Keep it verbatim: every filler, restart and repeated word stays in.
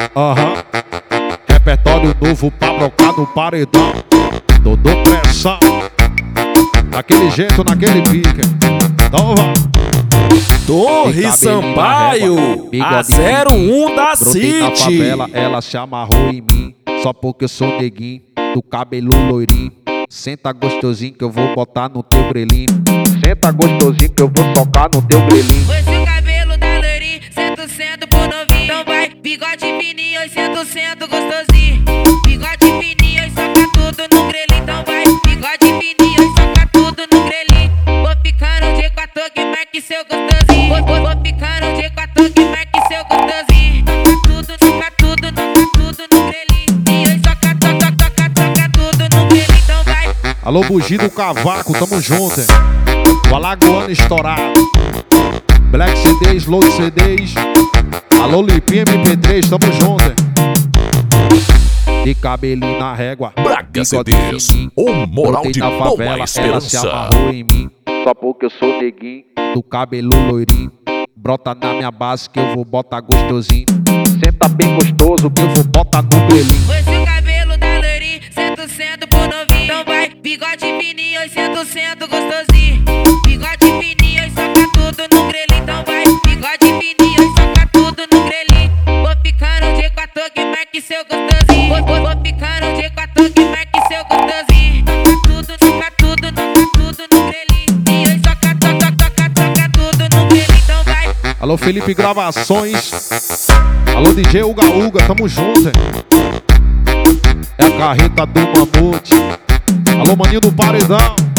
Aham. Repertório novo pra brocar no paredão. Dodô pressão. Daquele jeito, naquele pique. Então vai. Torre Sampaio, a zero um da Brotei na City. favela, ela se amarrou em mim. Só porque eu sou neguinho, do cabelo loirinho. Senta gostosinho que eu vou botar no teu brelinho. Senta gostosinho que eu vou tocar no teu brelinho. Esse o cabelo da loirinha, cem por cento por novinho. Então vai, bigode fininho, cem por cento gostosinho. Bigode fininho e soca tudo no grelhinho. Então vai, bigode fininho e soca tudo no grelhinho. Vou ficando de quatro que marque seu gostosinho. Vou, vou, vou ficando de quatro que marque seu gostosinho. Toca tudo, toca tudo, toca tudo no grelhinho. E aí soca, toca, toca, toca tudo no grelhinho. Então vai. Alô, Bugi do Cavaco, tamo junto, hein? O Alagoano estourado. Black C Ds, Load C Ds. Alô, Lipinha M P três, tamo junto, hein? De cabelinho na régua, Braga C bigode Ds, fininho. o moral Brotei de na boa favela, ela se esperança. amarrou em mim. Só porque eu sou neguinho, do cabelo loirinho. Brota na minha base que eu vou botar gostosinho. Senta bem gostoso que eu vou botar no grelhinho. Esse o cabelo da loirinha, cem por cento por novinho. Então vai, bigode fininho, cem por cento gostosinho. Bigode fininho e soca tudo no grelhinho. Então vai, bigode fininho e soca tudo no grelhinho. Vou ficando de quatro que marque seu gostosinho. Vou, vou, vou ficando de quatro que marque seu gostosinho. Toca tudo, toca tudo, toca tudo no grelhinho. E aí soca, toca, toca, toca tudo no grelhinho. Então vai. Alô, Felipe Gravações. Alô, D J Uga Uga, tamo junto, hein? É a carreta do Mamute. Alô, maninho do Paredão.